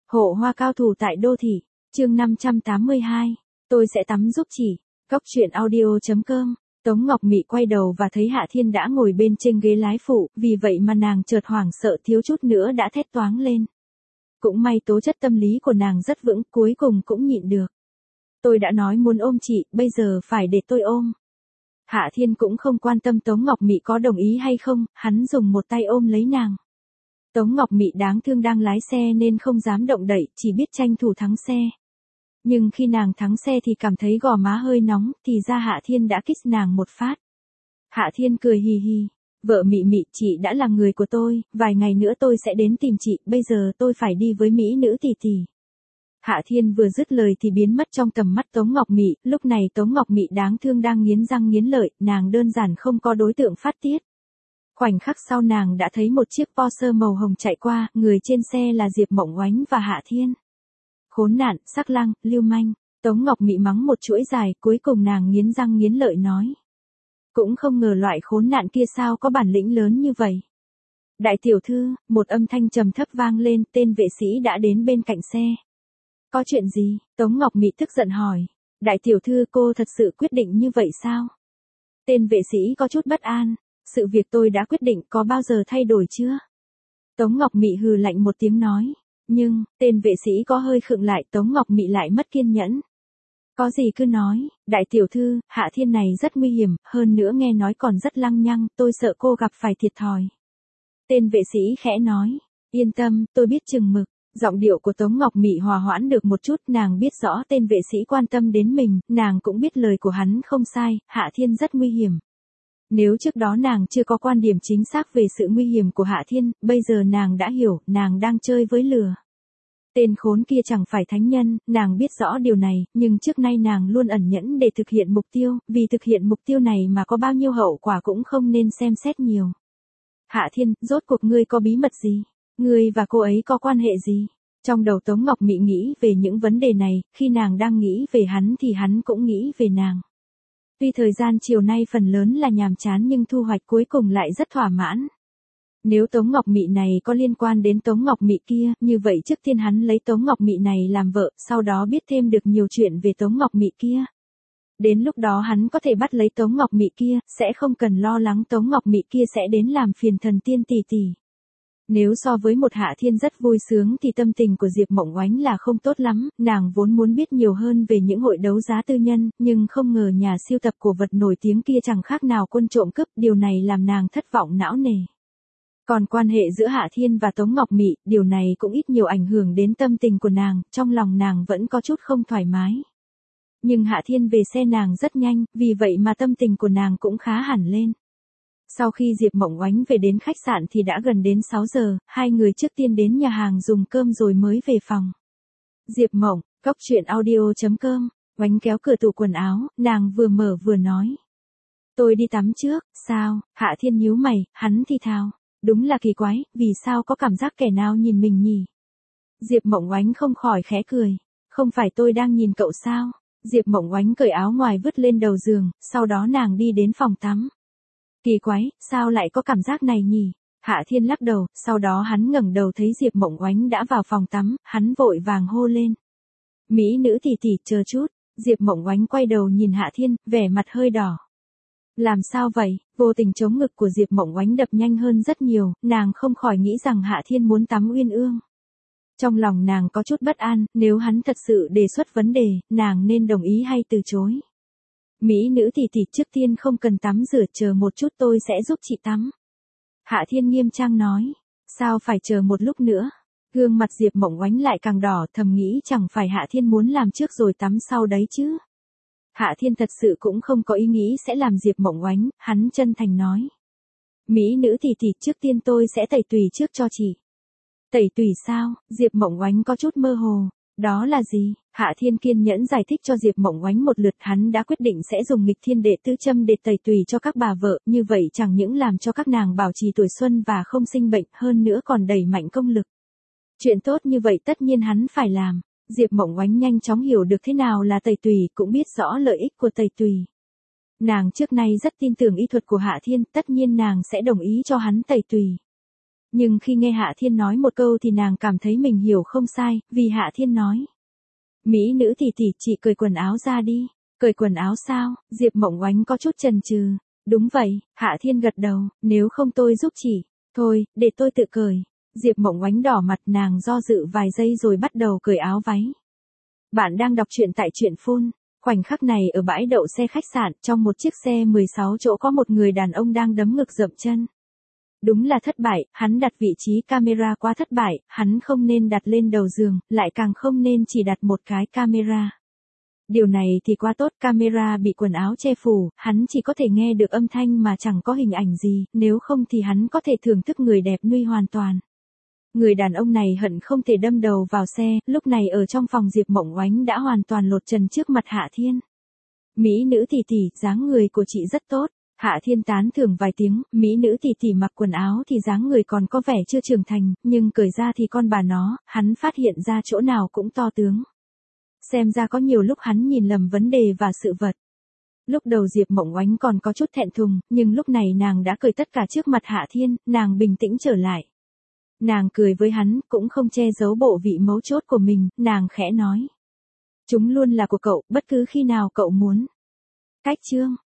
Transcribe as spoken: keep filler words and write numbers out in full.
Hộ hoa cao thủ tại đô thị, chương năm trăm tám mươi hai, tôi sẽ tắm giúp chỉ, góc truyện audio.com. Tống Ngọc Mị quay đầu và thấy Hạ Thiên đã ngồi bên trên ghế lái phụ, vì vậy mà nàng chợt hoảng sợ thiếu chút nữa đã thét toáng lên. Cũng may tố chất tâm lý của nàng rất vững, cuối cùng cũng nhịn được. Tôi đã nói muốn ôm chị, bây giờ phải để tôi ôm. Hạ Thiên cũng không quan tâm Tống Ngọc Mị có đồng ý hay không, hắn dùng một tay ôm lấy nàng. Tống Ngọc Mị đáng thương đang lái xe nên không dám động đậy, chỉ biết tranh thủ thắng xe. Nhưng khi nàng thắng xe thì cảm thấy gò má hơi nóng, thì ra Hạ Thiên đã kiss nàng một phát. Hạ Thiên cười hì hì, vợ Mị Mị, chị đã là người của tôi, vài ngày nữa tôi sẽ đến tìm chị, bây giờ tôi phải đi với mỹ nữ tỷ tỷ. Hạ Thiên vừa dứt lời thì biến mất trong tầm mắt Tống Ngọc Mị, lúc này Tống Ngọc Mị đáng thương đang nghiến răng nghiến lợi, nàng đơn giản không có đối tượng phát tiết. Khoảnh khắc sau nàng đã thấy một chiếc Porsche màu hồng chạy qua, người trên xe là Diệp Mộng Oánh và Hạ Thiên. Khốn nạn, sắc lang, lưu manh, Tống Ngọc Mị mắng một chuỗi dài, cuối cùng nàng nghiến răng nghiến lợi nói. Cũng không ngờ loại khốn nạn kia sao có bản lĩnh lớn như vậy. Đại tiểu thư, một âm thanh trầm thấp vang lên, tên vệ sĩ đã đến bên cạnh xe. Có chuyện gì? Tống Ngọc Mị tức giận hỏi. Đại tiểu thư, cô thật sự quyết định như vậy sao? Tên vệ sĩ có chút bất an. Sự việc tôi đã quyết định, có bao giờ thay đổi chưa? Tống Ngọc Mị hừ lạnh một tiếng nói. Nhưng, tên vệ sĩ có hơi khựng lại, Tống Ngọc Mị lại mất kiên nhẫn. Có gì cứ nói, đại tiểu thư, Hạ Thiên này rất nguy hiểm, hơn nữa nghe nói còn rất lăng nhăng, tôi sợ cô gặp phải thiệt thòi. Tên vệ sĩ khẽ nói. Yên tâm, tôi biết chừng mực. Giọng điệu của Tống Ngọc Mị hòa hoãn được một chút, nàng biết rõ tên vệ sĩ quan tâm đến mình, nàng cũng biết lời của hắn không sai, Hạ Thiên rất nguy hiểm. Nếu trước đó nàng chưa có quan điểm chính xác về sự nguy hiểm của Hạ Thiên, bây giờ nàng đã hiểu, nàng đang chơi với lửa. Tên khốn kia chẳng phải thánh nhân, nàng biết rõ điều này, nhưng trước nay nàng luôn ẩn nhẫn để thực hiện mục tiêu, vì thực hiện mục tiêu này mà có bao nhiêu hậu quả cũng không nên xem xét nhiều. Hạ Thiên, rốt cuộc ngươi có bí mật gì? Ngươi và cô ấy có quan hệ gì? Trong đầu Tống Ngọc Mị nghĩ về những vấn đề này, khi nàng đang nghĩ về hắn thì hắn cũng nghĩ về nàng. Tuy thời gian chiều nay phần lớn là nhàm chán nhưng thu hoạch cuối cùng lại rất thỏa mãn. Nếu Tống Ngọc Mị này có liên quan đến Tống Ngọc Mị kia, như vậy trước tiên hắn lấy Tống Ngọc Mị này làm vợ, sau đó biết thêm được nhiều chuyện về Tống Ngọc Mị kia. Đến lúc đó hắn có thể bắt lấy Tống Ngọc Mị kia, sẽ không cần lo lắng Tống Ngọc Mị kia sẽ đến làm phiền thần tiên tỷ tỷ. Nếu so với một Hạ Thiên rất vui sướng thì tâm tình của Diệp Mộng Oánh là không tốt lắm, nàng vốn muốn biết nhiều hơn về những hội đấu giá tư nhân, nhưng không ngờ nhà siêu tập cổ vật nổi tiếng kia chẳng khác nào quân trộm cướp, điều này làm nàng thất vọng não nề. Còn quan hệ giữa Hạ Thiên và Tống Ngọc Mị, điều này cũng ít nhiều ảnh hưởng đến tâm tình của nàng, trong lòng nàng vẫn có chút không thoải mái. Nhưng Hạ Thiên về xe nàng rất nhanh, vì vậy mà tâm tình của nàng cũng khá hẳn lên. Sau khi Diệp Mộng Oánh về đến khách sạn thì đã gần đến sáu giờ, hai người trước tiên đến nhà hàng dùng cơm rồi mới về phòng. Diệp Mộng, góc truyện audio.com, Oánh kéo cửa tủ quần áo, nàng vừa mở vừa nói. Tôi đi tắm trước, sao? Hạ Thiên nhíu mày, hắn thì thào. Đúng là kỳ quái, vì sao có cảm giác kẻ nào nhìn mình nhỉ? Diệp Mộng Oánh không khỏi khẽ cười. Không phải tôi đang nhìn cậu sao? Diệp Mộng Oánh cởi áo ngoài vứt lên đầu giường, sau đó nàng đi đến phòng tắm. Kỳ quái, sao lại có cảm giác này nhỉ? Hạ Thiên lắc đầu, sau đó hắn ngẩng đầu thấy Diệp Mộng Oánh đã vào phòng tắm, hắn vội vàng hô lên. Mỹ nữ tỷ tỷ, chờ chút. Diệp Mộng Oánh quay đầu nhìn Hạ Thiên, vẻ mặt hơi đỏ. Làm sao vậy? Vô tình chống ngực của Diệp Mộng Oánh đập nhanh hơn rất nhiều, nàng không khỏi nghĩ rằng Hạ Thiên muốn tắm uyên ương. Trong lòng nàng có chút bất an, nếu hắn thật sự đề xuất vấn đề, nàng nên đồng ý hay từ chối. Mỹ nữ tỷ tỷ, trước tiên không cần tắm rửa, chờ một chút tôi sẽ giúp chị tắm. Hạ Thiên nghiêm trang nói. Sao phải chờ một lúc nữa? Gương mặt Diệp Mộng Oánh lại càng đỏ, thầm nghĩ chẳng phải Hạ Thiên muốn làm trước rồi tắm sau đấy chứ. Hạ Thiên thật sự cũng không có ý nghĩ sẽ làm Diệp Mộng Oánh, hắn chân thành nói. Mỹ nữ tỷ tỷ, trước tiên tôi sẽ tẩy tùy trước cho chị. Tẩy tùy sao? Diệp Mộng Oánh có chút mơ hồ. Đó là gì? Hạ Thiên kiên nhẫn giải thích cho Diệp Mộng Oánh một lượt, hắn đã quyết định sẽ dùng nghịch thiên đệ tứ châm để tẩy tùy cho các bà vợ, như vậy chẳng những làm cho các nàng bảo trì tuổi xuân và không sinh bệnh, hơn nữa còn đẩy mạnh công lực. Chuyện tốt như vậy tất nhiên hắn phải làm. Diệp Mộng Oánh nhanh chóng hiểu được thế nào là tẩy tùy, cũng biết rõ lợi ích của tẩy tùy. Nàng trước nay rất tin tưởng y thuật của Hạ Thiên, tất nhiên nàng sẽ đồng ý cho hắn tẩy tùy. Nhưng khi nghe Hạ Thiên nói một câu thì nàng cảm thấy mình hiểu không sai, vì Hạ Thiên nói. Mỹ nữ tỷ tỷ, chị cởi quần áo ra đi. Cởi quần áo sao? Diệp Mộng Oánh có chút chần chừ. Đúng vậy, Hạ Thiên gật đầu, nếu không tôi giúp chị. Thôi, để tôi tự cởi. Diệp Mộng Oánh đỏ mặt, nàng do dự vài giây rồi bắt đầu cởi áo váy. Bạn đang đọc truyện tại truyện phun. Khoảnh khắc này ở bãi đậu xe khách sạn, trong một chiếc xe mười sáu chỗ có một người đàn ông đang đấm ngực dậm chân. Đúng là thất bại, hắn đặt vị trí camera quá thất bại, hắn không nên đặt lên đầu giường, lại càng không nên chỉ đặt một cái camera. Điều này thì quá tốt, camera bị quần áo che phủ, hắn chỉ có thể nghe được âm thanh mà chẳng có hình ảnh gì, nếu không thì hắn có thể thưởng thức người đẹp nuôi hoàn toàn. Người đàn ông này hận không thể đâm đầu vào xe, lúc này ở trong phòng Diệp Mộng Oánh đã hoàn toàn lột trần trước mặt Hạ Thiên. Mỹ nữ tỷ tỷ, dáng người của chị rất tốt. Hạ Thiên tán thưởng vài tiếng, mỹ nữ tỷ tỷ mặc quần áo thì dáng người còn có vẻ chưa trưởng thành, nhưng cởi ra thì con bà nó, hắn phát hiện ra chỗ nào cũng to tướng. Xem ra có nhiều lúc hắn nhìn lầm vấn đề và sự vật. Lúc đầu Diệp Mộng Oánh còn có chút thẹn thùng, nhưng lúc này nàng đã cởi tất cả trước mặt Hạ Thiên, nàng bình tĩnh trở lại. Nàng cười với hắn, cũng không che giấu bộ vị mấu chốt của mình, nàng khẽ nói. Chúng luôn là của cậu, bất cứ khi nào cậu muốn. Cách chương.